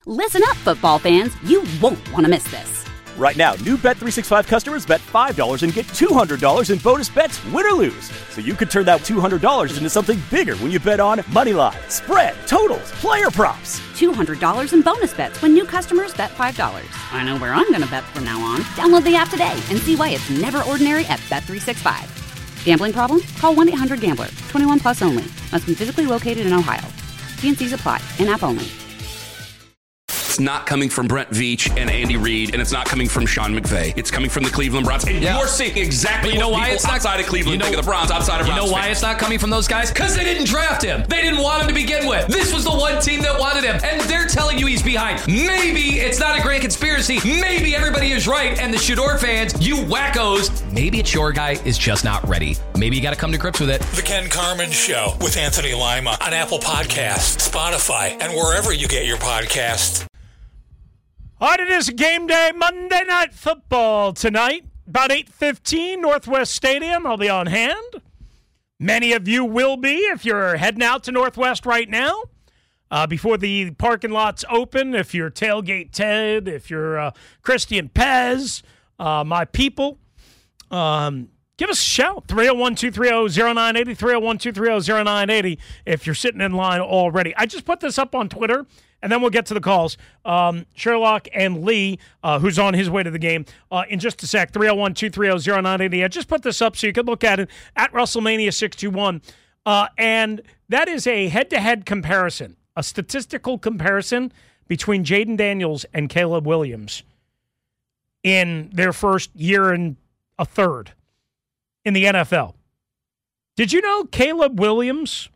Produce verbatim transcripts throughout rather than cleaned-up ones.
Listen up, football fans. You won't want to miss this. Right now, new Bet three sixty-five customers bet five dollars and get two hundred dollars in bonus bets, win or lose. So you could turn that two hundred dollars into something bigger when you bet on money line, spread, totals, player props. two hundred dollars in bonus bets when new customers bet five dollars. I know where I'm going to bet from now on. Download the app today and see why it's never ordinary at Bet three sixty-five. Gambling problem? Call one eight hundred gambler. twenty-one plus only. Must be physically located in Ohio. T and C's apply. In-app only. It's not coming from Brent Veach and Andy Reid, and it's not coming from Sean McVay. It's coming from the Cleveland Browns. And yeah. you're seeing exactly you know what why people it's not, outside of Cleveland you know, think of the Browns, outside of Browns. You know why fans. It's not coming from those guys? Because they didn't draft him. They didn't want him to begin with. This was the one team that wanted him, and they're telling you he's behind. Maybe it's not a grand conspiracy. Maybe everybody is right, and the Shador fans, you wackos, maybe it's your guy is just not ready. Maybe you got to come to grips with it. The Ken Carman Show with Anthony Lima on Apple Podcasts, Spotify, and wherever you get your podcasts. All right, it is a game day, Monday Night Football tonight. About eight fifteen, Northwest Stadium. I'll be on hand. Many of you will be if you're heading out to Northwest right now. Uh, before the parking lots open, if you're Tailgate Ted, if you're uh, Christian Pez, uh, my people, um, give us a shout. three oh one, two three oh, oh nine eight oh, three oh one, two three oh, oh nine eight oh if you're sitting in line already. I just put this up on Twitter. And then we'll get to the calls. Um, Sherlock and Lee, uh, who's on his way to the game, uh, in just a sec. three oh one, two three oh, oh nine eight oh. I just put this up so you could look at it at WrestleMania six two one. Uh, and that is a head-to-head comparison, a statistical comparison between Jayden Daniels and Caleb Williams in their first year and a third in the N F L. Did you know Caleb Williams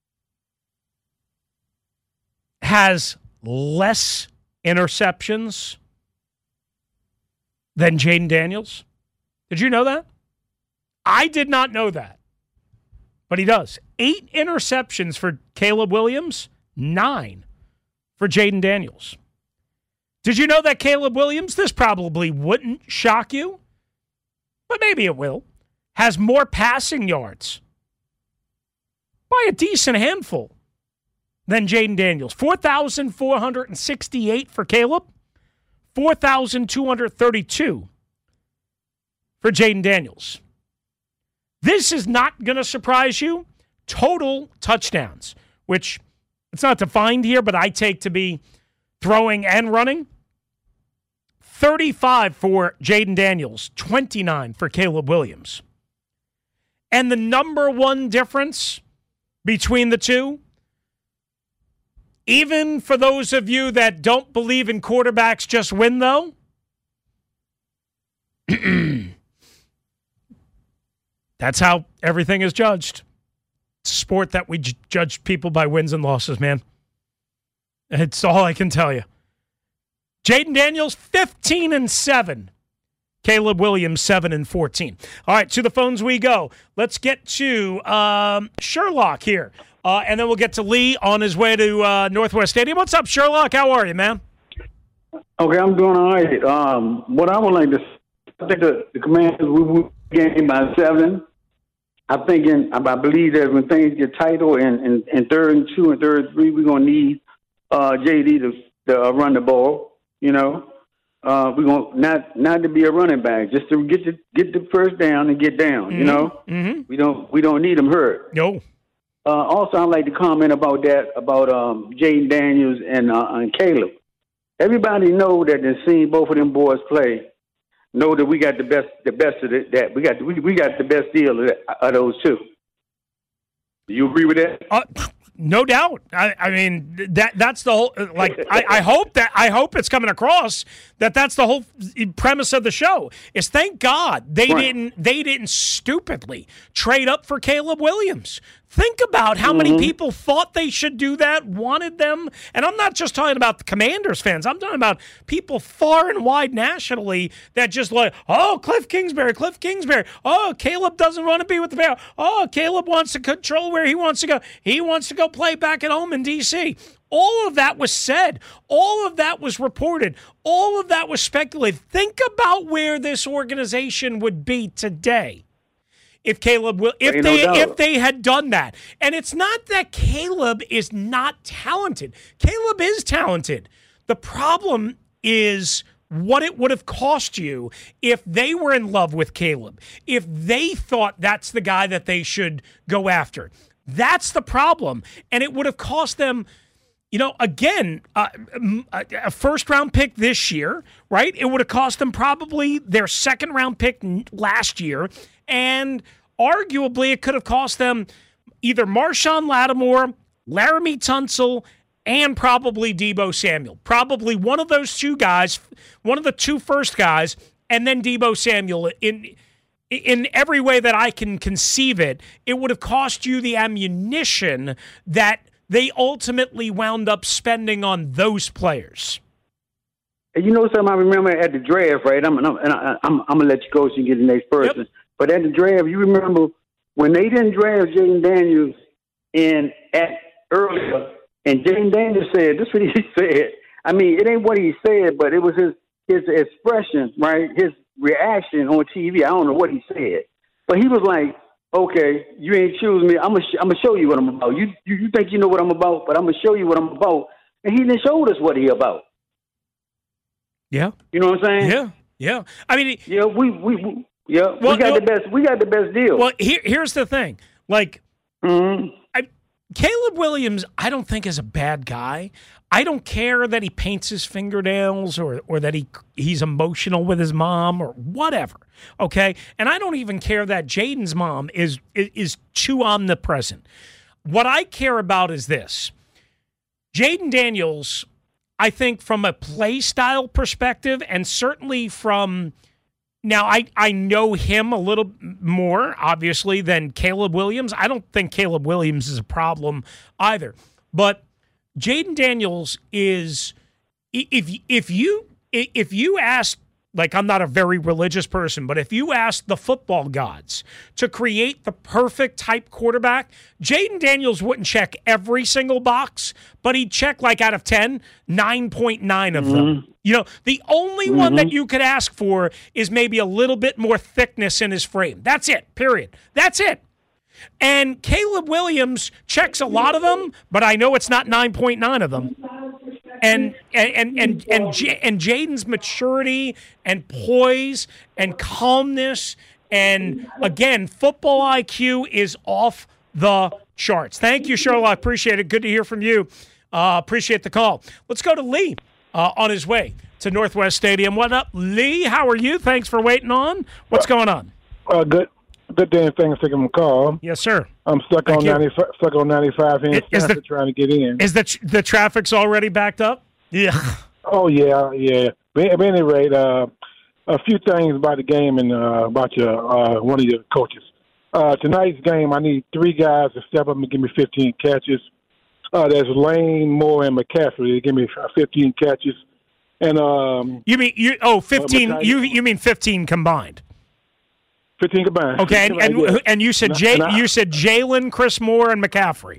has less interceptions than Jayden Daniels? Did you know that? I did not know that. But he does. Eight interceptions for Caleb Williams, nine for Jayden Daniels. Did you know that Caleb Williams, this probably wouldn't shock you, but maybe it will, has more passing yards by a decent handful than Jayden Daniels. four thousand four hundred sixty-eight for Caleb, four thousand two hundred thirty-two for Jayden Daniels. This is not going to surprise you. Total touchdowns, which it's not defined here, but I take to be throwing and running. thirty-five for Jayden Daniels, twenty-nine for Caleb Williams. And the number one difference between the two, even for those of you that don't believe in quarterbacks just win, though, that's how everything is judged. It's a sport that we j- judge people by wins and losses, man. It's all I can tell you. Jayden Daniels, fifteen and seven. Caleb Williams, seven and fourteen. All right, to the phones we go. Let's get to um, Sherlock here. Uh, and then we'll get to Lee on his way to uh, Northwest Stadium. What's up, Sherlock? How are you, man? Okay, I'm doing all right. Um, what I would like to I think the, the Commanders will win the game by seven. I think in, I believe that when things get tighter and, and, and third and two and third and three, we're going to need uh, J D to, to uh, run the ball, you know. Uh, we're going not not to be a running back, just to get the get the first down and get down, mm-hmm. you know. Mm-hmm. We don't we don't need them hurt. No. Uh, also, I'd like to comment about that, about um, Jayden Daniels and, uh, and Caleb. Everybody know that they've seen both of them boys play, know that we got the best the best of it, that. We got we, we got the best deal of, that, of those two. Do you agree with that? Uh, no doubt. I, I mean, that that's the whole, like, I, I hope that, I hope it's coming across that that's the whole premise of the show is thank God they right. didn't, they didn't stupidly trade up for Caleb Williams. Think about how mm-hmm. many people thought they should do that, wanted them. And I'm not just talking about the Commanders fans. I'm talking about people far and wide nationally that just like, oh, Cliff Kingsbury, Cliff Kingsbury. Oh, Caleb doesn't want to be with the Bears. Oh, Caleb wants to control where he wants to go. He wants to go play back at home in D C All of that was said. All of that was reported. All of that was speculated. Think about where this organization would be today if Caleb will, if they no if they had done that. And it's not that Caleb is not talented. Caleb is talented. The problem is what it would have cost you if they were in love with Caleb, if they thought that's the guy that they should go after. That's the problem. And it would have cost them, you know, again, uh, a first-round pick this year, right? It would have cost them probably their second-round pick last year, and arguably it could have cost them either Marshawn Lattimore, Laramie Tunsil, and probably Deebo Samuel. Probably one of those two guys, one of the two first guys, and then Deebo Samuel. In in every way that I can conceive it, it would have cost you the ammunition that they ultimately wound up spending on those players. You know something I remember at the draft, right? I'm, I'm, I'm, I'm, I'm going to let you go so you can get the next person. Yep. But at the draft, you remember when they didn't draft Jaden Daniels in at earlier, and Jaden Daniels said, this is what he said. I mean, it ain't what he said, but it was his his expression, right? His reaction on T V. I don't know what he said, but he was like, okay, you ain't choosing me. I'm gonna sh- I'm gonna show you what I'm about. You, you you think you know what I'm about, but I'm gonna show you what I'm about. And he didn't show us what he about. Yeah, you know what I'm saying? Yeah, yeah. I mean, yeah, we we, we yeah well, we got no, the best. We got the best deal. Well, here, here's the thing. Like, mm-hmm. I, Caleb Williams, I don't think is a bad guy. I don't care that he paints his fingernails or or that he he's emotional with his mom or whatever. Okay, and I don't even care that Jaden's mom is, is is too omnipresent. What I care about is this: Jaden Daniels, I think, from a play style perspective, and certainly from now, I I know him a little more obviously than Caleb Williams. I don't think Caleb Williams is a problem either, but Jaden Daniels is, if if you if you ask, like, I'm not a very religious person, but if you ask the football gods to create the perfect type quarterback, Jaden Daniels wouldn't check every single box, but he'd check, like, out of ten, nine point nine of mm-hmm. them. You know, the only mm-hmm. one that you could ask for is maybe a little bit more thickness in his frame. That's it, period. That's it. And Caleb Williams checks a lot of them, but I know it's not nine point nine of them. And and and and and, J- and Jaden's maturity and poise and calmness and, again, football I Q is off the charts. Thank you, Sherlock. Appreciate it. Good to hear from you. Uh, appreciate the call. Let's go to Lee uh, on his way to Northwest Stadium. What up, Lee? How are you? Thanks for waiting on. What's going on? Uh, good. Good day, and thanks for taking my call. Yes, sir. I'm stuck Thank on ninety, stuck on ninety-five here in Stafford trying to get in. Is the the traffic's already backed up? Yeah. Oh yeah, yeah. But at any rate, uh, a few things about the game and uh, about your uh, one of your coaches. Uh, tonight's game, I need three guys to step up and give me fifteen catches. Uh, there's Lane, Moore, and McCaffrey. They give me fifteen catches. And um, you mean you? Oh, fifteen. Uh, you you mean fifteen combined? Fifteen combined. Okay, and and, yeah. and you said and Jay, I, you said Jalen, Chris Moore, and McCaffrey.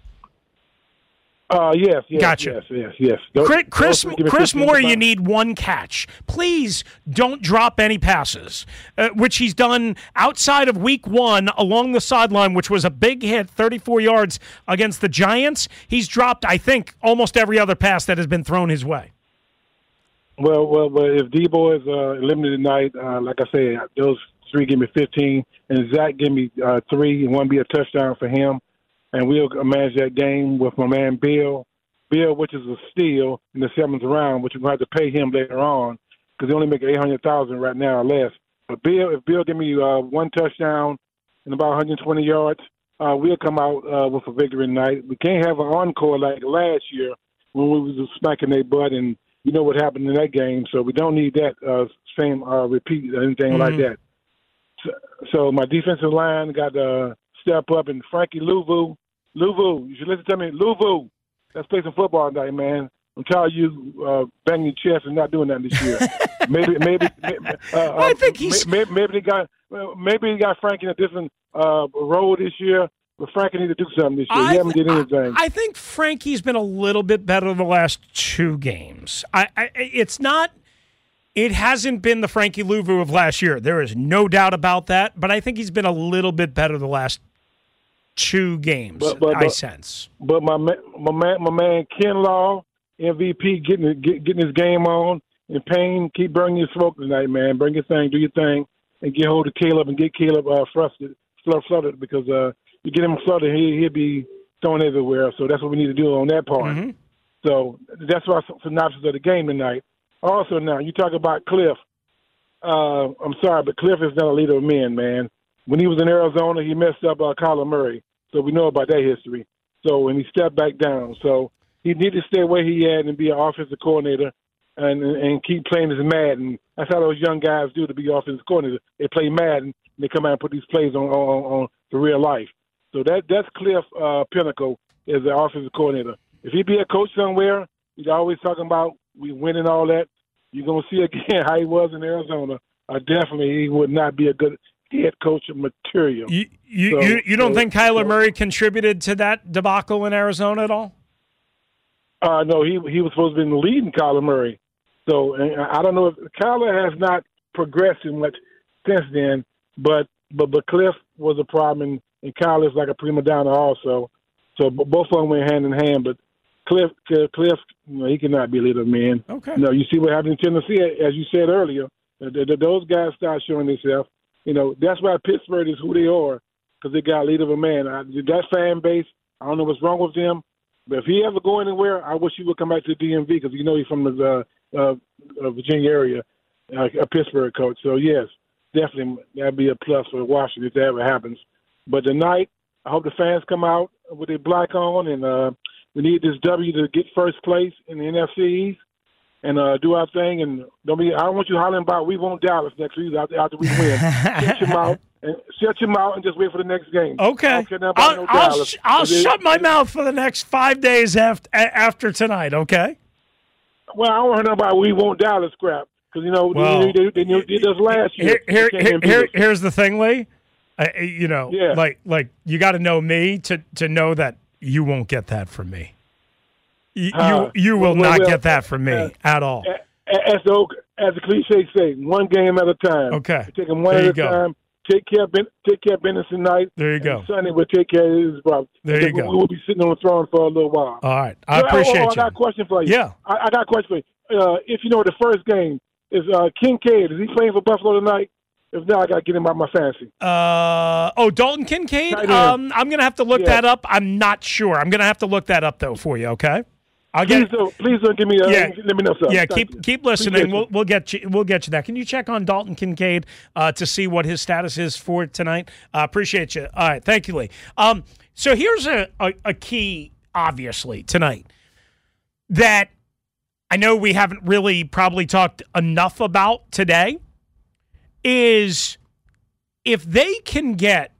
Uh yes, yes, gotcha. yes, yes, yes. Those, Chris Chris, Chris Moore, combined. You need one catch. Please don't drop any passes, uh, which he's done outside of week one along the sideline, which was a big hit, thirty-four yards against the Giants. He's dropped, I think, almost every other pass that has been thrown his way. Well, well, but if Deebo is uh, eliminated tonight, uh, like I said, those three give me fifteen, and Zach give me uh, three, and one be a touchdown for him. And we'll manage that game with my man Bill. Bill, which is a steal in the seventh round, which we're going to have to pay him later on because they only make eight hundred thousand dollars right now or less. But Bill, if Bill give me uh, one touchdown and about one hundred twenty yards, uh, we'll come out uh, with a victory tonight. We can't have an encore like last year when we was smacking their butt, and you know what happened in that game. So we don't need that uh, same uh, repeat or anything mm-hmm. like that. So, so my defensive line got to uh, step up, and Frankie Louvu, Louvu, you should listen to me, Louvu. Let's play some football tonight, man. I'm tired of you uh, banging your chest and not doing that this year. maybe, maybe, uh, I think he's maybe, maybe they got maybe they got Frankie in a different uh, role this year. But Frankie need to do something this year. He haven't did anything. I, I think Frankie's been a little bit better the last two games. I, I it's not. It hasn't been the Frankie Louvu of last year. There is no doubt about that. But I think he's been a little bit better the last two games, but, but, I but, sense. But my, my man, my man Kinlaw, M V P getting get, getting his game on. And Payne, keep bringing your smoke tonight, man. Bring your thing, do your thing, and get hold of Caleb and get Caleb uh, frustrated, fluttered because uh, you get him fluttered, he, he'll be thrown everywhere. So that's what we need to do on that part. Mm-hmm. So that's why synopsis of the game tonight. Also, now you talk about Cliff. Uh, I'm sorry, but Cliff is not a leader of men, man. When he was in Arizona, he messed up uh, Kyler Murray. So we know about that history. So when he stepped back down, so he needed to stay where he at and be an offensive coordinator and and keep playing his Madden. That's how those young guys do to be offensive coordinator. They play Madden and they come out and put these plays on on, on the real life. So that that's Cliff uh, Pinnacle as an offensive coordinator. If he be a coach somewhere, he's always talking about we winning all that. You're going to see again how he was in Arizona. Uh, definitely, he would not be a good head coach of material. You you, so, you, you don't so, think Kyler so, Murray contributed to that debacle in Arizona at all? Uh, no, he he was supposed to be leading Kyler Murray. So and I don't know if Kyler has not progressed much since then, but but but Cliff was a problem, and, and Kyler's like a prima donna also. So both of them went hand in hand, but Cliff, Cliff, you know, he cannot be a leader, man. Okay. You know, you see what happened in Tennessee, as you said earlier. The, the, those guys start showing themselves. You know, that's why Pittsburgh is who they are, because they got a leader of a man. I, that fan base, I don't know what's wrong with them, but if he ever go anywhere, I wish he would come back to the D M V, because you know he's from the uh, uh, uh, Virginia area, uh, a Pittsburgh coach. So, yes, definitely that'd be a plus for Washington if that ever happens. But tonight, I hope the fans come out with their black on, and uh, we need this W to get first place in the N F C East and uh, do our thing. And don't be, I don't want you hollering about we want Dallas next week after, after we win. Shut your mouth and shut your mouth and just wait for the next game. Okay, I'll, no I'll, sh- I'll shut my mouth for the next five days after after tonight. Okay. Well, I don't want to know about we want Dallas crap, because you know well, they, they, they, they did this last year. Here, here, here, here's the thing, Lee. Uh, you know, yeah. like like you got to know me to to know that you won't get that from me. You uh, you, you will well, not well, get that from me uh, at all. As the as the cliche say, one game at a time. Okay, take them one there at a go. time. Take care of ben, take care of business tonight. There you go. Sunday we'll take care of his brother. There you go. We will be sitting on the throne for a little while. All right, I appreciate oh, oh, you. I got a question for you. Yeah, I, I got a question for you. Uh, if you know the first game is uh, Kincaid, is he playing for Buffalo tonight? If not, I got to get him out my fantasy. Uh, oh, Dalton Kincaid? Um, I'm going to have to look yeah. that up. I'm not sure. I'm going to have to look that up, though, for you, okay? I'll please, get, don't, please don't give me a, yeah, let me know something. Yeah, Thank keep you. keep listening. We'll, we'll get you we'll get you that. Can you check on Dalton Kincaid uh, to see what his status is for tonight? Uh, appreciate you. All right, thank you, Lee. Um, so here's a, a, a key, obviously, tonight that I know we haven't really probably talked enough about today is if they can get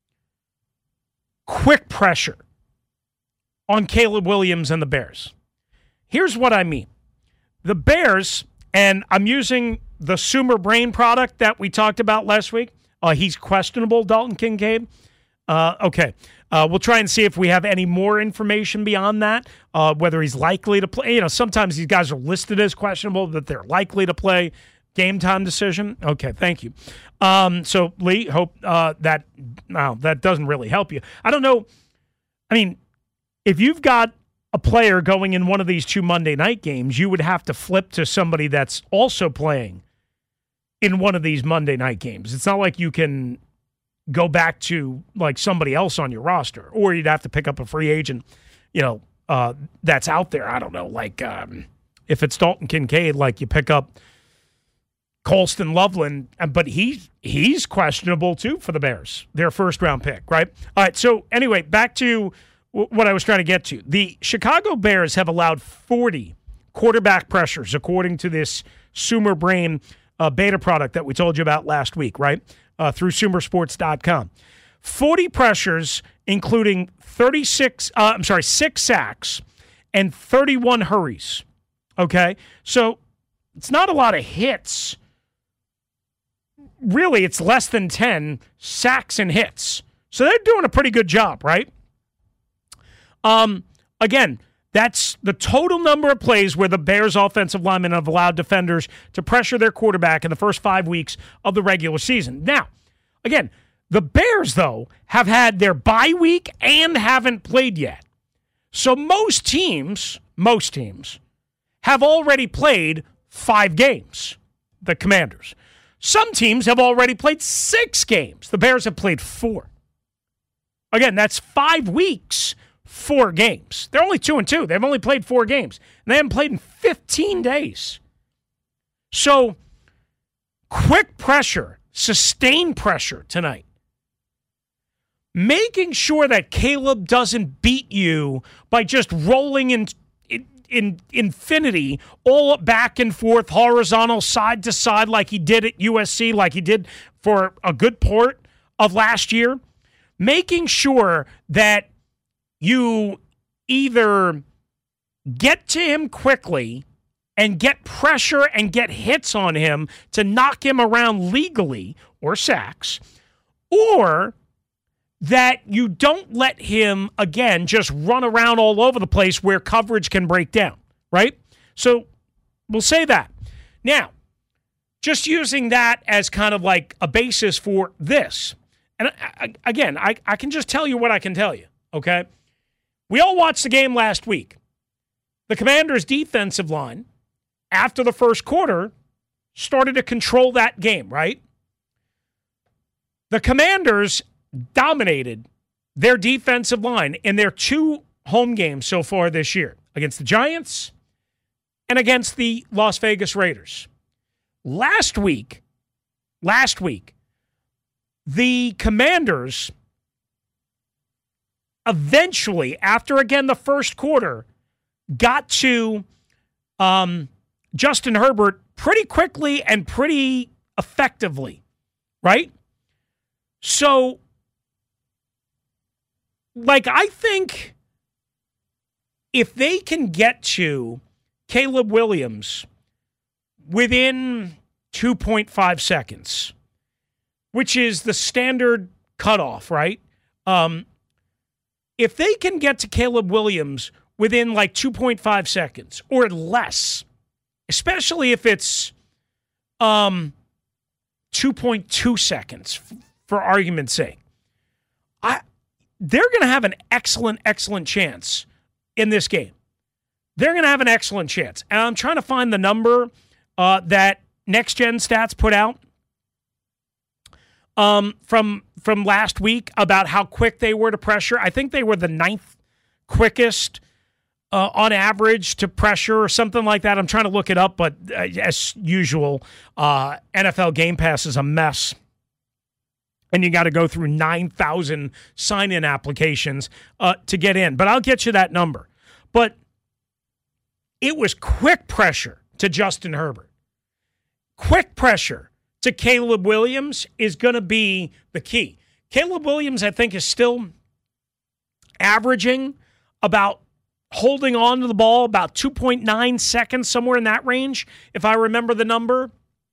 quick pressure on Caleb Williams and the Bears. Here's what I mean. The Bears, and I'm using the Sumer Brain product that we talked about last week. Uh, he's questionable, Dalton Kincaid. Uh, okay. Uh, we'll try and see if we have any more information beyond that, uh, whether he's likely to play. You know, sometimes these guys are listed as questionable, but they're likely to play. Game time decision? Okay, thank you. Um, so, Lee, hope uh, that well, that doesn't really help you. I don't know. I mean, if you've got a player going in one of these two Monday night games, you would have to flip to somebody that's also playing in one of these Monday night games. It's not like you can go back to like somebody else on your roster, or you'd have to pick up a free agent, you know, uh, that's out there. I don't know, like um, if it's Dalton Kincaid, like you pick up Colston Loveland, but he, he's questionable too for the Bears, their first round pick, right? All right, so anyway, back to what I was trying to get to. The Chicago Bears have allowed forty quarterback pressures, according to this Sumer Brain uh, beta product that we told you about last week, right? Uh, through sumer sports dot com. forty pressures, including thirty-six, uh, I'm sorry, six sacks and thirty-one hurries. Okay? So it's not a lot of hits. Really, it's less than ten sacks and hits. So they're doing a pretty good job, right? Um, again, that's the total number of plays where the Bears offensive linemen have allowed defenders to pressure their quarterback in the first five weeks of the regular season. Now, again, the Bears, though, have had their bye week and haven't played yet. So most teams, most teams, have already played five games, the Commanders. Some teams have already played six games. The Bears have played four. Again, that's five weeks, four games. They're only two and two. They've only played four games. And they haven't played in fifteen days. So, quick pressure, sustained pressure tonight. Making sure that Caleb doesn't beat you by just rolling in, in, in infinity, all back and forth, horizontal, side to side, like he did at U S C, like he did for a good part of last year. Making sure that you either get to him quickly and get pressure and get hits on him to knock him around legally or sacks, or that you don't let him, again, just run around all over the place where coverage can break down, right? So we'll say that. Now, just using that as kind of like a basis for this. And I, again, I, I can just tell you what I can tell you, okay? We all watched the game last week. The Commanders' defensive line, after the first quarter, started to control that game, right? The Commanders dominated their defensive line in their two home games so far this year, against the Giants and against the Las Vegas Raiders. Last week, last week, the Commanders eventually, after again the first quarter, got to um, Justin Herbert pretty quickly and pretty effectively, right? So, like, I think if they can get to Caleb Williams within two point five seconds, which is the standard cutoff, right? Um, if they can get to Caleb Williams within like two point five seconds or less, especially if it's um, two point two seconds, f- for argument's sake, I they're going to have an excellent, excellent chance in this game. They're going to have an excellent chance. And I'm trying to find the number uh, that Next Gen Stats put out um, from from last week about how quick they were to pressure. I think they were the ninth quickest uh, on average to pressure or something like that. I'm trying to look it up, but uh, as usual, uh, N F L Game Pass is a mess. And you got to go through nine thousand sign-in applications uh, to get in. But I'll get you that number. But it was quick pressure to Justin Herbert. Quick pressure to Caleb Williams is going to be the key. Caleb Williams, I think, is still averaging about holding on to the ball about two point nine seconds, somewhere in that range, if I remember the number.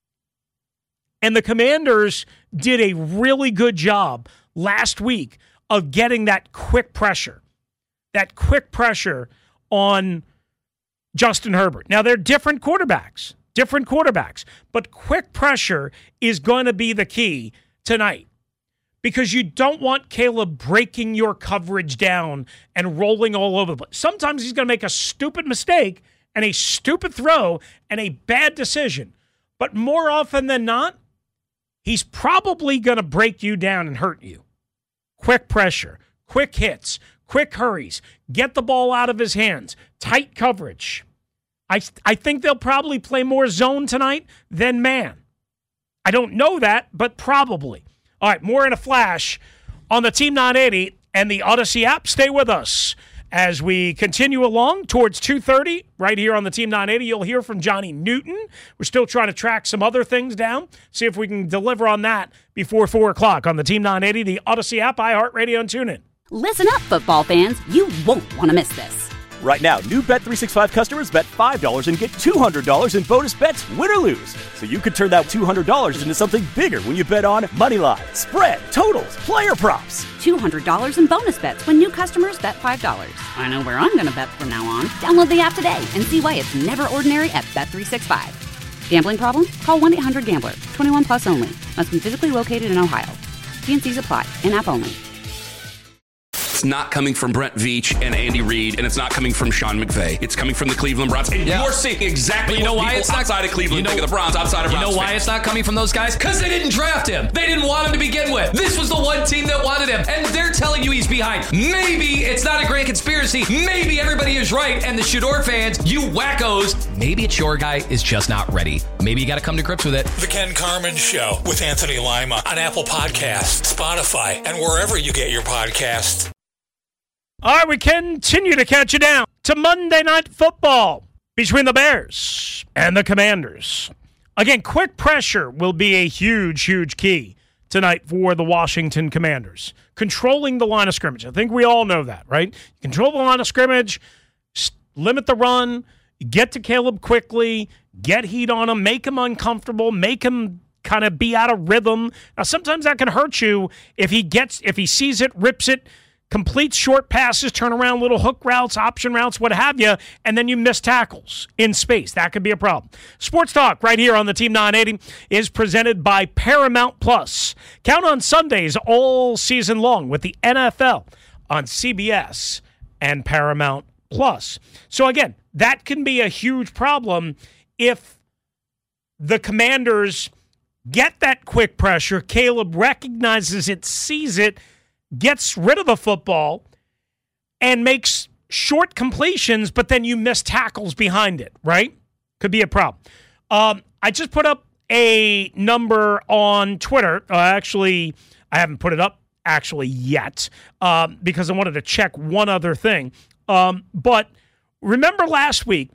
And the Commanders did a really good job last week of getting that quick pressure, that quick pressure on Justin Herbert. Now, they're different quarterbacks, different quarterbacks, but quick pressure is going to be the key tonight because you don't want Caleb breaking your coverage down and rolling all over the place. Sometimes he's going to make a stupid mistake and a stupid throw and a bad decision, but more often than not, he's probably going to break you down and hurt you. Quick pressure, quick hits, quick hurries, get the ball out of his hands, tight coverage. I, I think they'll probably play more zone tonight than man. I don't know that, but probably. All right, more in a flash on the Team nine eighty and the Odyssey app. Stay with us as we continue along towards two thirty right here on the Team nine eighty. You'll hear from Johnny Newton. We're still trying to track some other things down, see if we can deliver on that before four o'clock on the Team nine eighty, the Odyssey app, iHeartRadio, and TuneIn. Listen up, football fans. You won't want to miss this. Right now, new Bet three sixty-five customers bet five dollars and get two hundred dollars in bonus bets, win or lose. So you could turn that two hundred dollars into something bigger when you bet on moneyline, spread, totals, player props. two hundred dollars in bonus bets when new customers bet five dollars. I know where I'm going to bet from now on. Download the app today and see why it's never ordinary at Bet three sixty-five. Gambling problem? Call one eight hundred gambler. twenty-one plus only. Must be physically located in Ohio. T and C's apply. In-app only. It's not coming from Brent Veach and Andy Reid, and it's not coming from Sean McVay. It's coming from the Cleveland Browns. And yeah. you're seeing exactly you know what why people it's not, outside of Cleveland you know, think of the Browns, outside of You Browns know why fans. it's not coming from those guys? Because they didn't draft him. They didn't want him to begin with. This was the one team that wanted him, and they're telling you he's behind. Maybe it's not a grand conspiracy. Maybe everybody is right, and the Shador fans, you wackos, maybe it's your guy is just not ready. Maybe you got to come to grips with it. The Ken Carman Show with Anthony Lima on Apple Podcasts, Spotify, and wherever you get your podcasts. All right, we continue to catch you down to Monday Night Football between the Bears and the Commanders. Again, quick pressure will be a huge, huge key tonight for the Washington Commanders. Controlling the line of scrimmage. I think we all know that, right? Control the line of scrimmage, limit the run, get to Caleb quickly, get heat on him, make him uncomfortable, make him kind of be out of rhythm. Now, sometimes that can hurt you if he gets, if he sees it, rips it, completes short passes, turn around little hook routes, option routes, what have you, and then you miss tackles in space. That could be a problem. Sports Talk right here on the Team nine eighty is presented by Paramount Plus. Count on Sundays all season long with the N F L on C B S and Paramount Plus. So again, that can be a huge problem if the Commanders get that quick pressure, Caleb recognizes it, sees it, gets rid of the football, and makes short completions, but then you miss tackles behind it, right? Could be a problem. Um, I just put up a number on Twitter. Uh, actually, I haven't put it up actually yet um, because I wanted to check one other thing. Um, but remember last week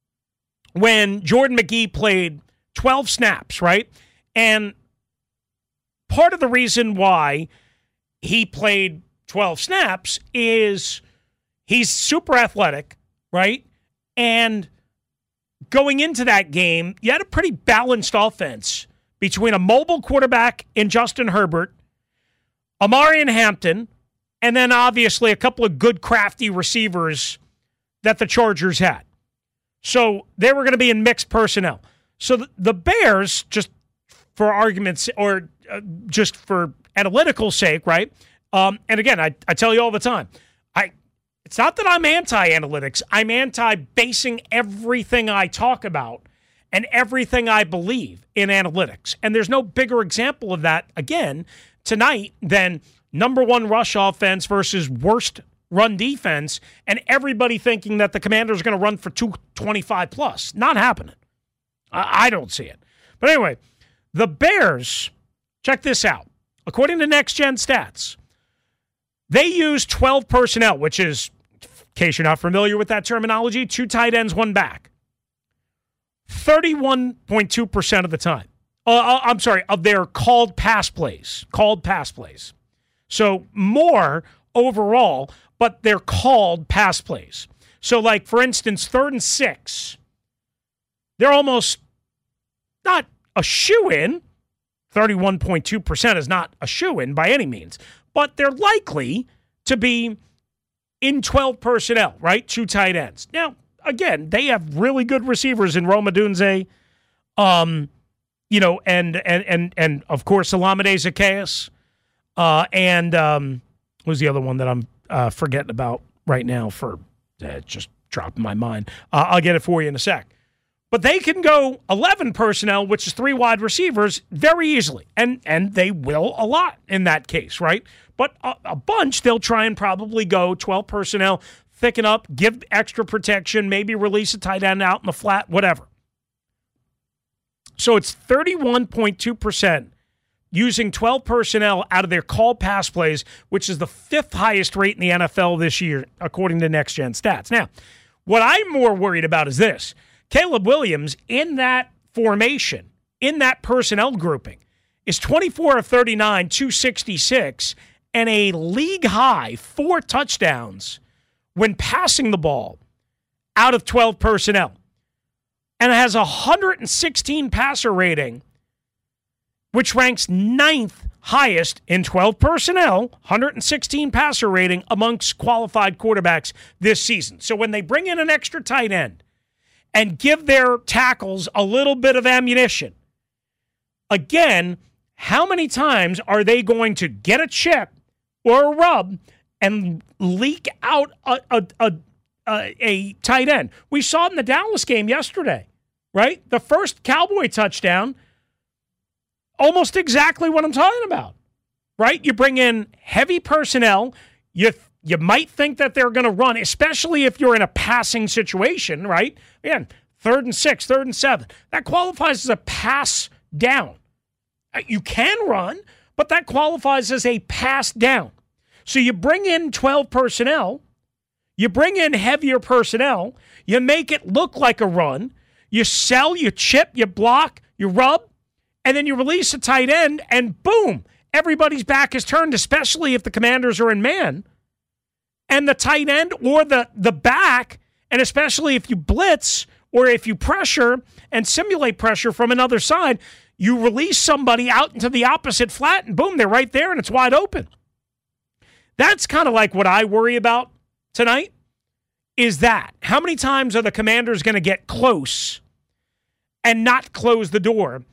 when Jordan McGee played twelve snaps, right? And part of the reason why he played twelve snaps is he's super athletic, right? And going into that game, you had a pretty balanced offense between a mobile quarterback in Justin Herbert, Amarian Hampton, and then obviously a couple of good, crafty receivers that the Chargers had. So they were going to be in mixed personnel. So the, the Bears, just for arguments or uh, just for analytical sake, right? Um, and again, I, I tell you all the time, I it's not that I'm anti-analytics. I'm anti-basing everything I talk about and everything I believe in analytics. And there's no bigger example of that, again, tonight than number one rush offense versus worst run defense, and everybody thinking that the Commanders are going to run for two twenty-five plus. Not happening. I, I don't see it. But anyway, the Bears, check this out. According to Next Gen Stats, they use twelve personnel, which is, in case you're not familiar with that terminology, two tight ends, one back. thirty-one point two percent of the time. Uh, I'm sorry, of their called pass plays. Called pass plays. So more overall, but they're called pass plays. So like, for instance, third and six, they're almost not a shoo-in. thirty-one point two percent is not a shoo-in by any means, but they're likely to be in twelve personnel, right? Two tight ends. Now, again, they have really good receivers in Rome Odunze, um, you know, and and and and of course Olamide Zaccheaus, uh, and um, who's the other one that I'm uh, forgetting about right now? For uh, just dropping my mind. Uh, I'll get it for you in a sec. But they can go eleven personnel, which is three wide receivers, very easily. And and they will a lot in that case, right? But a, a bunch, they'll try and probably go twelve personnel, thicken up, give extra protection, maybe release a tight end out in the flat, whatever. So it's thirty-one point two percent using twelve personnel out of their call pass plays, which is the fifth highest rate in the N F L this year, according to Next Gen Stats. Now, what I'm more worried about is this. Caleb Williams, in that formation, in that personnel grouping, is twenty-four of thirty-nine, two sixty-six, and a league-high four touchdowns when passing the ball out of twelve personnel. And it has a one hundred sixteen passer rating, which ranks ninth highest in twelve personnel, one hundred sixteen passer rating amongst qualified quarterbacks this season. So when they bring in an extra tight end, and give their tackles a little bit of ammunition. Again, how many times are they going to get a chip or a rub and leak out a, a, a, a, a tight end. We saw it in the Dallas game yesterday, right? The first Cowboy touchdown, almost exactly what I'm talking about, right? You bring in heavy personnel. You you might think that they're going to run, especially if you're in a passing situation, right? Again, third and six, third and seven. That qualifies as a pass down. You can run, but that qualifies as a pass down. So you bring in twelve personnel, you bring in heavier personnel, you make it look like a run, you sell, you chip, you block, you rub, and then you release a tight end, and boom, everybody's back is turned, especially if the Commanders are in man. And the tight end or the, the back, and especially if you blitz or if you pressure and simulate pressure from another side, you release somebody out into the opposite flat, and boom, they're right there, and it's wide open. That's kind of like what I worry about tonight, is that. How many times are the Commanders going to get close and not close the door?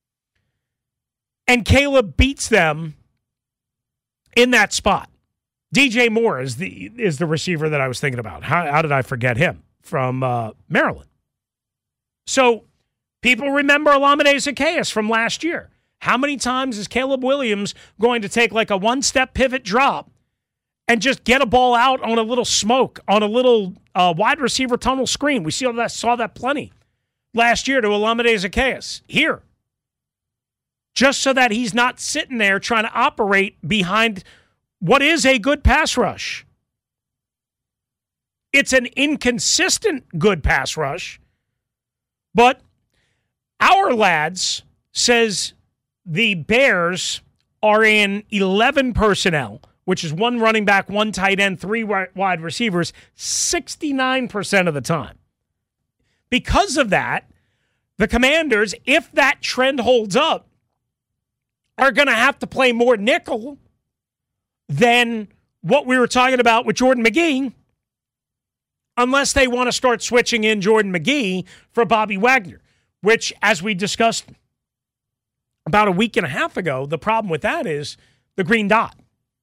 And Caleb beats them in that spot. D J Moore is the is the receiver that I was thinking about. How, how did I forget him? From uh, Maryland. So people remember Olamide Zaccheaus from last year. How many times is Caleb Williams going to take like a one-step pivot drop and just get a ball out on a little smoke, on a little uh, wide receiver tunnel screen? We saw that, saw that plenty last year to Olamide Zaccheaus. Here. Just so that he's not sitting there trying to operate behind what is a good pass rush. It's an inconsistent good pass rush, but our lads says the Bears are in eleven personnel, which is one running back, one tight end, three wide receivers, sixty-nine percent of the time. Because of that, the Commanders, if that trend holds up, are going to have to play more nickel than what we were talking about with Jordan McGee, unless they want to start switching in Jordan McGee for Bobby Wagner, which, as we discussed about a week and a half ago, the problem with that is the green dot.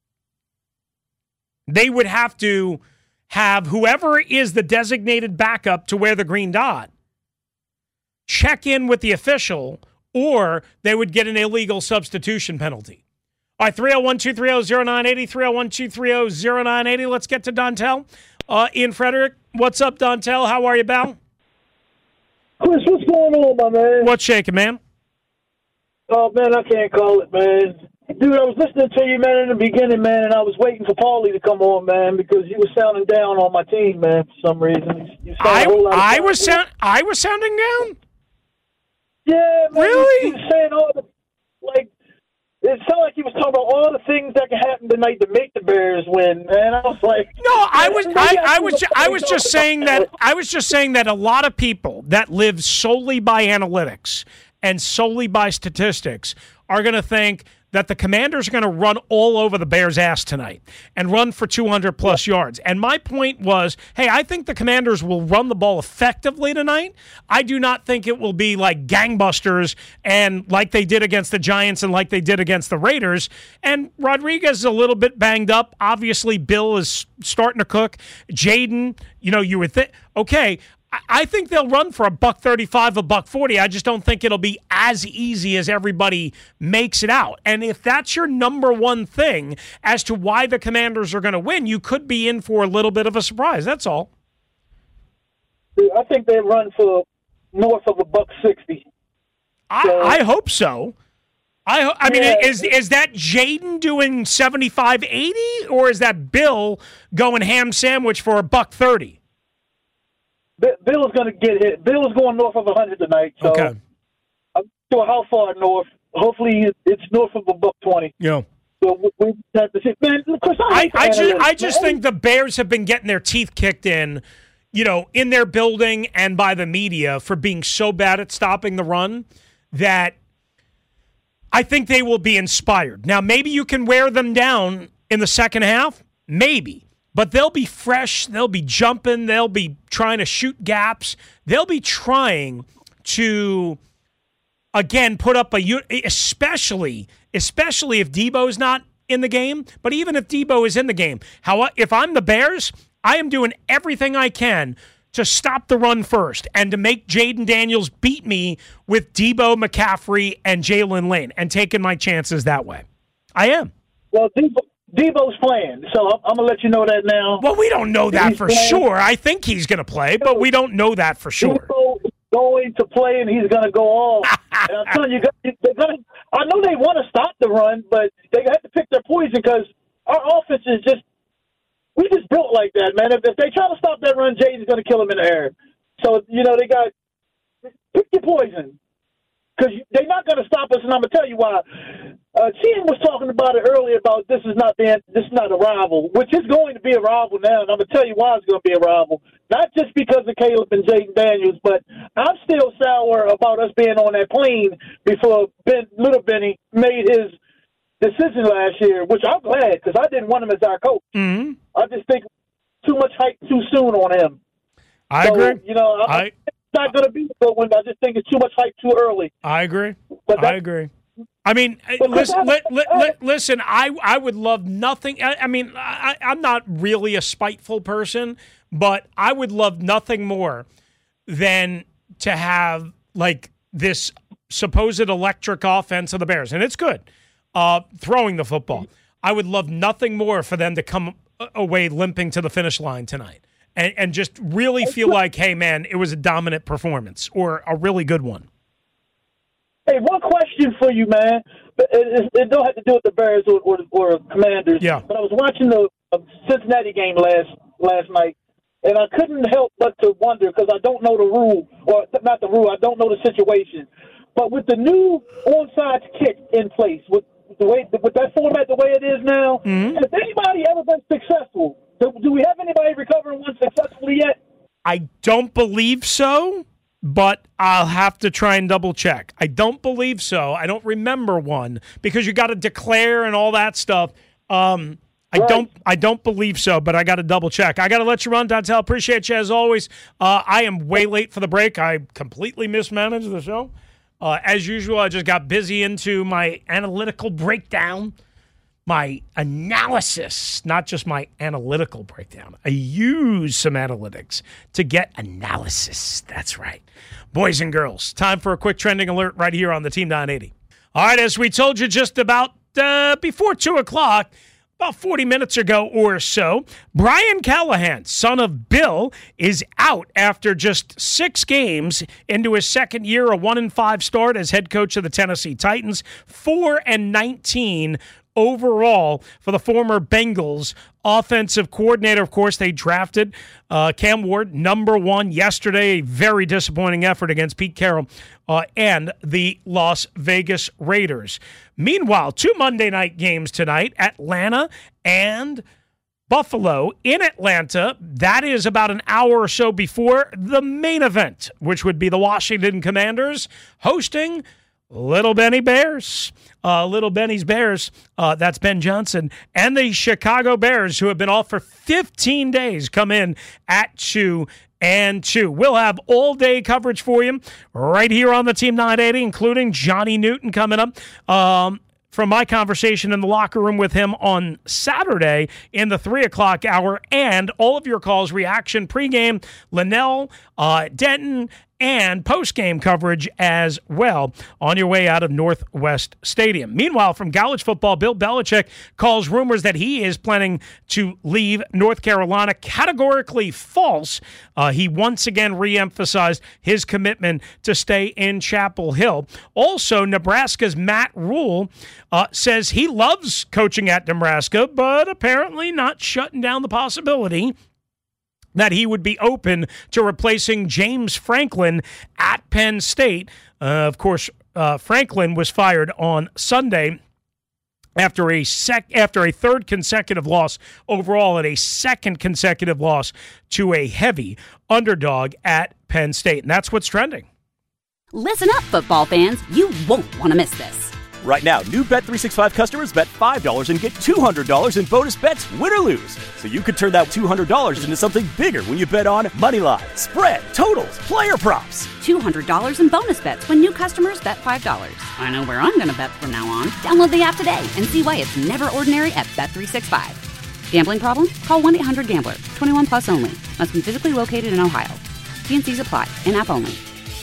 They would have to have whoever is the designated backup to wear the green dot check in with the official, or they would get an illegal substitution penalty. All right, three oh one, two three oh, oh nine eight oh, three oh one, two three oh, oh nine eight oh. Let's get to Dontel uh, in Frederick. What's up, Dontel? How are you, Bal? Chris, what's going on, my man? What's shaking, man? Oh, man, I can't call it, man. Dude, I was listening to you, man, in the beginning, man, and I was waiting for Paulie to come on, man, because you were sounding down on my team, man, for some reason. You I, I, was sound, I was sounding down? Yeah, man. Really? He was saying all the, like, it sounded like he was talking about all the things that can happen tonight to make the Bears win, man. I was like, no, I was, I, I was, ju- I was just saying that, I was just saying that a lot of people that live solely by analytics and solely by statistics are going to think that the Commanders are going to run all over the Bears' ass tonight and run for two hundred plus yards. And my point was, hey, I think the Commanders will run the ball effectively tonight. I do not think it will be like gangbusters and like they did against the Giants and like they did against the Raiders. And Rodriguez is a little bit banged up. Obviously, Bill is starting to cook. Jaden, you know, you would think, okay, I think they'll run for a buck thirty-five, a buck forty. I just don't think it'll be as easy as everybody makes it out. And if that's your number one thing as to why the Commanders are going to win, you could be in for a little bit of a surprise. That's all. I think they run for north of a buck sixty. I, so, I hope so. I I mean, yeah. is is that Jaden doing seventy-five eighty, or is that Bill going ham sandwich for a buck thirty? Bill is going to get hit. Bill is going north of one hundred tonight. So okay. I'm sure how far north. Hopefully it's north of a buck twenty. Yeah. So we have to see. Man, Chris, I, I, I just, I just think the Bears have been getting their teeth kicked in, you know, in their building and by the media for being so bad at stopping the run that I think they will be inspired. Now, maybe you can wear them down in the second half. Maybe. But they'll be fresh, they'll be jumping, they'll be trying to shoot gaps. They'll be trying to, again, put up a – especially, especially if Debo's not in the game, but even if Debo is in the game, how if I'm the Bears, I am doing everything I can to stop the run first and to make Jaden Daniels beat me with Debo, McCaffrey, and Jalen Lane and taking my chances that way. I am. Well, Debo, Debo's playing, so I'm, I'm going to let you know that now. Well, we don't know that he's for playing. sure. I think he's going to play, but we don't know that for sure. Debo is going to play, and he's going to go off. And I'm telling you, they're gonna, I know they want to stop the run, but they have to pick their poison because our offense is just we just built like that, man. If, if they try to stop that run, Jaden's going to kill them in the air. So, you know, they got pick your poison because they're not going to stop us, and I'm going to tell you why. Uh, Chien was talking about it earlier about this is not being, this is not a rival, which is going to be a rival now, and I'm going to tell you why it's going to be a rival. Not just because of Caleb and Jaden Daniels, but I'm still sour about us being on that plane before Ben, Little Benny made his decision last year, which I'm glad because I didn't want him as our coach. Mm-hmm. I just think too much hype too soon on him. I so, agree. You know, I, I, it's not going to be a good one. I just think it's too much hype too early. I agree. But I agree. I mean, listen, li, li, li, listen I, I would love nothing. I, I mean, I, I'm not really a spiteful person, but I would love nothing more than to have, like, this supposed electric offense of the Bears. And it's good, uh, throwing the football. I would love nothing more for them to come away limping to the finish line tonight and, and just really feel like, hey, man, it was a dominant performance or a really good one. Hey, one question for you, man. It, it, it don't have to do with the Bears or, or, or Commanders. Yeah. But I was watching the uh, Cincinnati game last last night, and I couldn't help but to wonder because I don't know the rule, or not the rule, I don't know the situation. But with the new onside kick in place, with the way with that format the way it is now, mm-hmm. has anybody ever been successful? Do, do we have anybody recovering one successfully yet? I don't believe so. But I'll have to try and double check. I don't believe so. I don't remember one because you got to declare and all that stuff. Um, I right. don't. I don't believe so. But I got to double check. I got to let you run, Dontel. Appreciate you as always. Uh, I am way late for the break. I completely mismanaged the show. Uh, as usual, I just got busy into my analytical breakdown. My analysis, not just my analytical breakdown. I use some analytics to get analysis. That's right. Boys and girls, time for a quick trending alert right here on the Team nine eighty. All right, as we told you just about uh, before two o'clock, about forty minutes ago or so, Brian Callahan, son of Bill, is out after just six games into his second year, a one and five start as head coach of the Tennessee Titans, four and nineteen overall for the former Bengals offensive coordinator. Of course, they drafted uh, Cam Ward, number one yesterday. A very disappointing effort against Pete Carroll uh, and the Las Vegas Raiders. Meanwhile, two Monday night games tonight, Atlanta and Buffalo in Atlanta. That is about an hour or so before the main event, which would be the Washington Commanders hosting Little Benny Bears. Uh, Little Benny's Bears, uh, that's Ben Johnson, and the Chicago Bears, who have been off for fifteen days, come in at two and two. We'll have all-day coverage for you right here on the Team nine eighty, including Johnny Newton coming up. Um, from my conversation in the locker room with him on Saturday in the three o'clock hour, and all of your calls, reaction, pregame, Linnell, uh, Denton, and post-game coverage as well on your way out of Northwest Stadium. Meanwhile, from college football, Bill Belichick calls rumors that he is planning to leave North Carolina categorically false. Uh, he once again reemphasized his commitment to stay in Chapel Hill. Also, Nebraska's Matt Rule uh, says he loves coaching at Nebraska, but apparently not shutting down the possibility that he would be open to replacing James Franklin at Penn State. Uh, of course, uh, Franklin was fired on Sunday after a sec after a third consecutive loss overall and a second consecutive loss to a heavy underdog at Penn State. And that's what's trending. Listen up, football fans. You won't want to miss this. Right now, new Bet three sixty-five customers bet five dollars and get two hundred dollars in bonus bets, win or lose. So you could turn that two hundred dollars into something bigger when you bet on Moneyline, spread, totals, player props. two hundred dollars in bonus bets when new customers bet five dollars. I know where I'm going to bet from now on. Download the app today and see why it's never ordinary at Bet three sixty-five. Gambling problem? Call one eight hundred gambler. twenty-one plus only. Must be physically located in Ohio. T and C's apply. In-app only.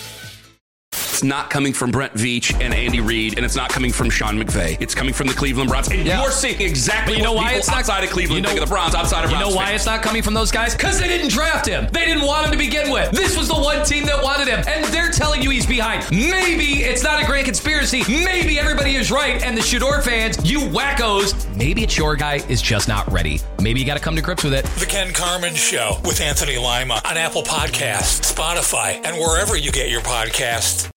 It's not coming from Brent Veach and Andy Reid, and it's not coming from Sean McVay. It's coming from the Cleveland Browns. And yeah. you're seeing exactly you know what why people it's not, outside of Cleveland you know, think of the Browns, outside of You Browns know why fans. it's not coming from those guys? Because they didn't draft him. They didn't want him to begin with. This was the one team that wanted him, and they're telling you he's behind. Maybe it's not a grand conspiracy. Maybe everybody is right, and the Shador fans, you wackos, maybe it's your guy is just not ready. Maybe you got to come to grips with it. The Ken Carman Show with Anthony Lima on Apple Podcasts, Spotify, and wherever you get your podcasts.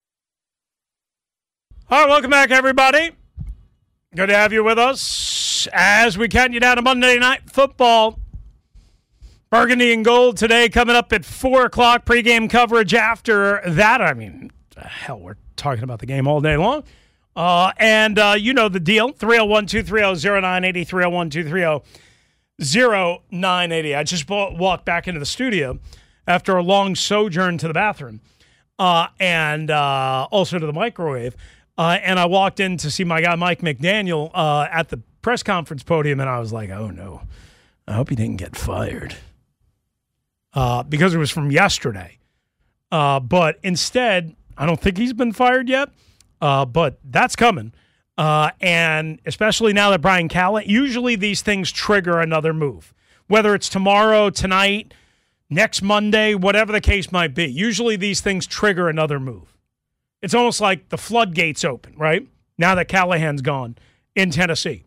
All right, welcome back, everybody. Good to have you with us as we count you down to Monday Night Football. Burgundy and gold today coming up at four o'clock. Pregame coverage after that. I mean, hell, we're talking about the game all day long. Uh, and uh, you know the deal. three oh one, two three oh, oh nine eight oh, three oh one, two three oh, oh nine eight oh. I just walked back into the studio after a long sojourn to the bathroom uh, and uh, also to the microwave. Uh, and I walked in to see my guy Mike McDaniel uh, at the press conference podium, and I was like, oh, no. I hope he didn't get fired. Uh, because it was from yesterday. Uh, but instead, I don't think he's been fired yet, uh, but that's coming. Uh, and especially now that Brian Callahan, usually these things trigger another move. Whether it's tomorrow, tonight, next Monday, whatever the case might be. Usually these things trigger another move. It's almost like the floodgates open, right? Now that Callahan's gone in Tennessee.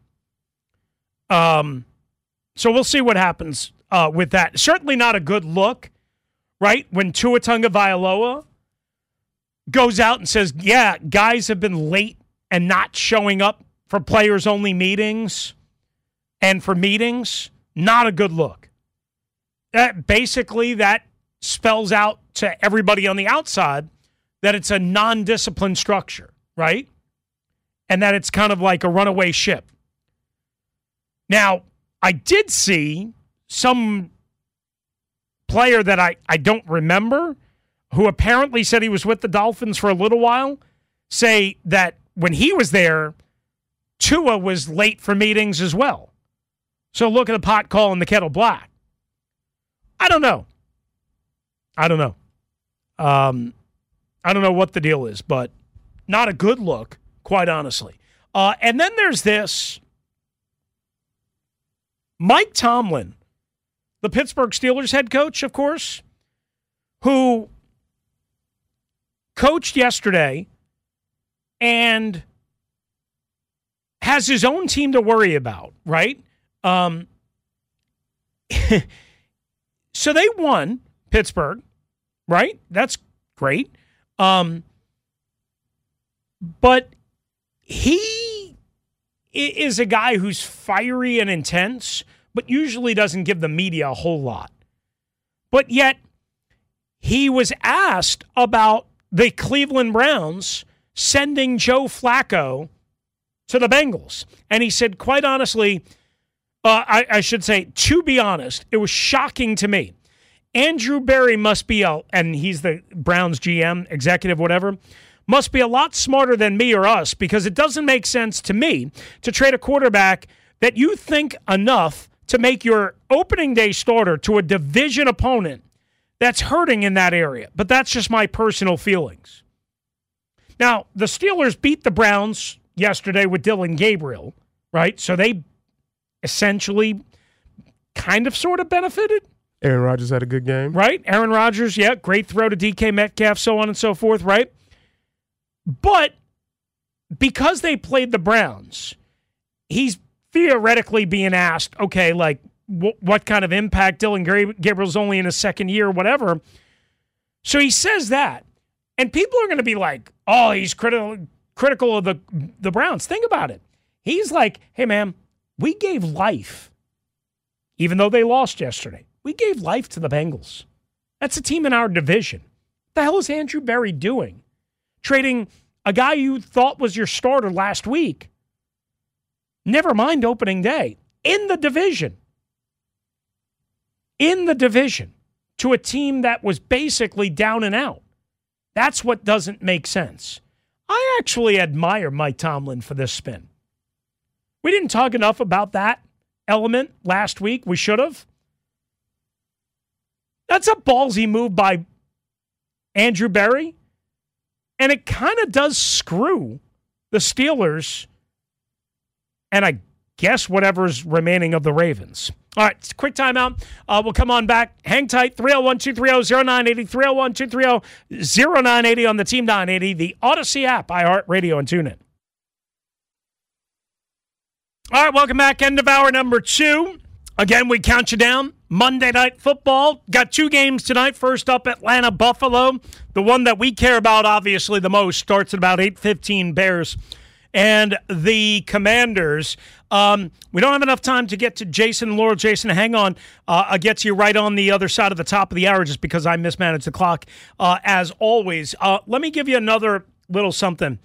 Um, so we'll see what happens uh, with that. Certainly not a good look, right? When Tua Tagovailoa goes out and says, yeah, guys have been late and not showing up for players-only meetings and for meetings, not a good look. That, basically, that spells out to everybody on the outside that it's a non-disciplined structure, right? And that it's kind of like a runaway ship. Now, I did see some player that I, I don't remember who apparently said he was with the Dolphins for a little while say that when he was there, Tua was late for meetings as well. So look at the pot calling the kettle black. I don't know. I don't know. Um... I don't know what the deal is, but not a good look, quite honestly. Uh, and then there's this. Mike Tomlin, the Pittsburgh Steelers head coach, of course, who coached yesterday and has his own team to worry about, right? Um, so they won Pittsburgh, right? That's great. Um, but he is a guy who's fiery and intense, but usually doesn't give the media a whole lot. But yet, he was asked about the Cleveland Browns sending Joe Flacco to the Bengals. And he said, quite honestly, uh, I, I should say, to be honest, it was shocking to me. Andrew Berry must be, a, and he's the Browns G M, executive, whatever, must be a lot smarter than me or us because it doesn't make sense to me to trade a quarterback that you think enough to make your opening day starter to a division opponent that's hurting in that area. But that's just my personal feelings. Now, the Steelers beat the Browns yesterday with Dylan Gabriel, right? So they essentially kind of sort of benefited. Aaron Rodgers had a good game. Right? Aaron Rodgers, yeah, great throw to D K Metcalf, so on and so forth, right? But because they played the Browns, he's theoretically being asked, okay, like, wh- what kind of impact Dylan Gabriel's only in his second year, whatever. So he says that. And people are going to be like, oh, he's critical critical of the, the Browns. Think about it. He's like, hey, man, we gave life, even though they lost yesterday. We gave life to the Bengals. That's a team in our division. What the hell is Andrew Berry doing? Trading a guy you thought was your starter last week, never mind opening day, in the division. In the division to a team that was basically down and out. That's what doesn't make sense. I actually admire Mike Tomlin for this spin. We didn't talk enough about that element last week. We should have. That's a ballsy move by Andrew Berry. And it kind of does screw the Steelers and I guess whatever's remaining of the Ravens. All right, quick timeout. Uh, we'll come on back. Hang tight. three oh one, two three oh, oh nine eight oh, three oh one, two three oh, oh nine eight oh on the Team nine eighty, the Odyssey app, iHeartRadio, and TuneIn. All right, welcome back. End of hour number two. Again, we count you down. Monday Night Football. Got two games tonight. First up, Atlanta, Buffalo. The one that we care about, obviously, the most starts at about eight fifteen, Bears and the Commanders. Um, we don't have enough time to get to Jason and Laurel. Jason, hang on. Uh, I'll get to you right on the other side of the top of the hour just because I mismanaged the clock, uh, as always. Uh, let me give you another little something.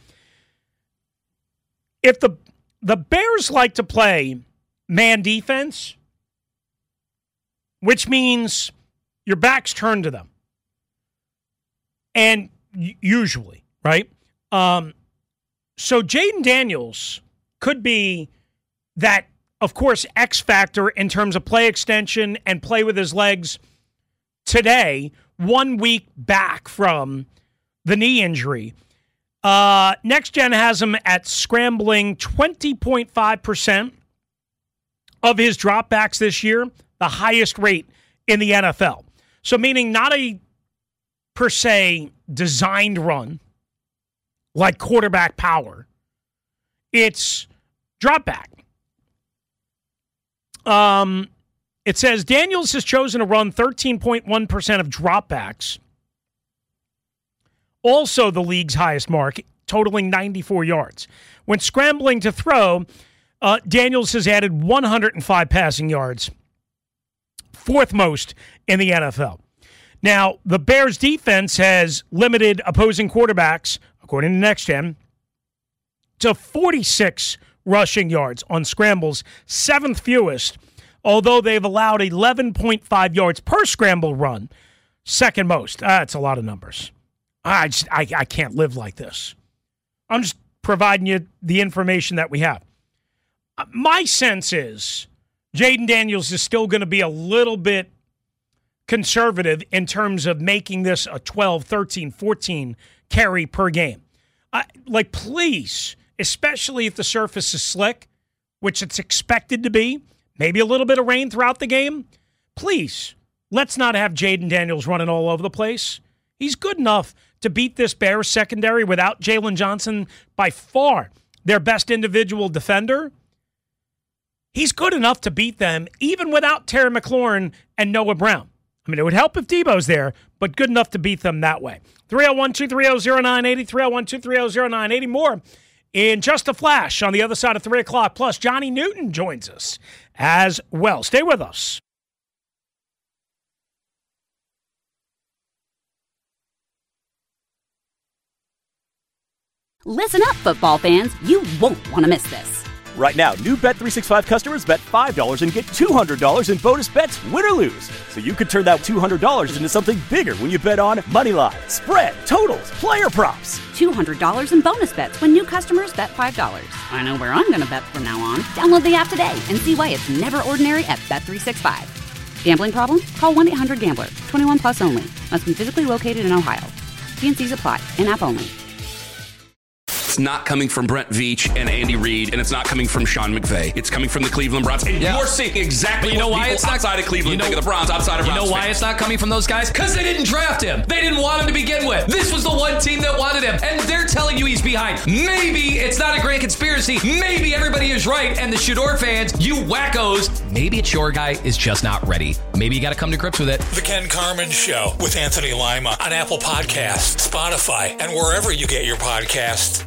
If the the Bears like to play man defense, which means your back's turned to them, and usually, right? Um, so Jaden Daniels could be that, of course, X factor in terms of play extension and play with his legs today, one week back from the knee injury. Uh, Next Gen has him at scrambling twenty point five percent of his dropbacks this year, the highest rate in the N F L. So meaning not a, per se, designed run like quarterback power. It's drop back. Um, it says Daniels has chosen to run thirteen point one percent of dropbacks. Also the league's highest mark, totaling ninety-four yards. When scrambling to throw, uh, Daniels has added one hundred five passing yards, fourth most in the N F L. Now, the Bears' defense has limited opposing quarterbacks, according to Next Gen, to forty-six rushing yards on scrambles, seventh fewest, although they've allowed eleven point five yards per scramble run, second most. That's a lot of numbers. I just I, I can't live like this. I'm just providing you the information that we have. My sense is Jaden Daniels is still going to be a little bit conservative in terms of making this a twelve, thirteen, fourteen carry per game. I, like, please, especially if the surface is slick, which it's expected to be, maybe a little bit of rain throughout the game, please, let's not have Jaden Daniels running all over the place. He's good enough to beat this Bears secondary without Jalen Johnson, by far their best individual defender. He's good enough to beat them, even without Terry McLaurin and Noah Brown. I mean, it would help if Debo's there, but good enough to beat them that way. three oh one, two three oh, oh nine eight oh, three oh one, two three oh, oh nine eight oh. More in just a flash on the other side of three o'clock. Plus, Johnny Newton joins us as well. Stay with us. Listen up, football fans. You won't want to miss this. Right now, new Bet three sixty-five customers bet five dollars and get two hundred dollars in bonus bets, win or lose. So you could turn that two hundred dollars into something bigger when you bet on Moneyline, spread, totals, player props. two hundred dollars in bonus bets when new customers bet five dollars. I know where I'm going to bet from now on. Download the app today and see why it's never ordinary at Bet three sixty-five. Gambling problem? Call one eight hundred gambler. twenty-one plus only. Must be physically located in Ohio. T and C's apply. In-app only. It's not coming from Brent Veach and Andy Reid, and it's not coming from Sean McVay. It's coming from the Cleveland Browns. And yeah. You're seeing exactly but you know what why people it's not, outside of Cleveland you know, think of the Browns, outside of You Browns know why fans. it's not coming from those guys? Because they didn't draft him. They didn't want him to begin with. This was the one team that wanted him, and they're telling you he's behind. Maybe it's not a grand conspiracy. Maybe everybody is right, and the Shador fans, you wackos, maybe it's your guy is just not ready. Maybe you got to come to grips with it. The Ken Carman Show with Anthony Lima on Apple Podcasts, Spotify, and wherever you get your podcasts.